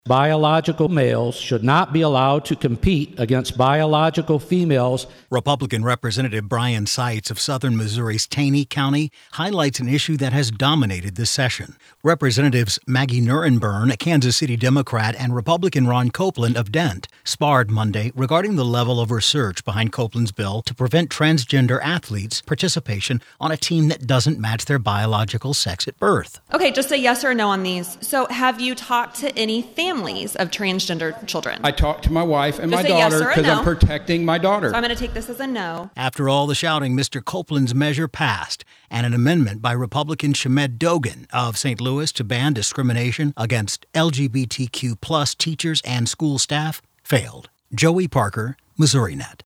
Biological males should not be allowed to compete against biological females. Republican Representative Brian Seitz of southern Missouri's Taney County highlights an issue that has dominated this session. Representatives Maggie Nurenburn, a Kansas City Democrat, and Republican Ron Copeland of Dent sparred Monday regarding the level of research behind Copeland's bill to prevent transgender athletes' participation on a team that doesn't match their biological sex at birth. Okay, just a yes or no on these. So have you talked to any families of transgender children? I talked to my wife and Just my a yes daughter or a because no. I'm protecting my daughter. So I'm going to take this as a no. After all the shouting, Mr. Copeland's measure passed, and an amendment by Republican Shamed Dogan of St. Louis to ban discrimination against LGBTQ+ teachers and school staff failed. Joey Parker, MissouriNet.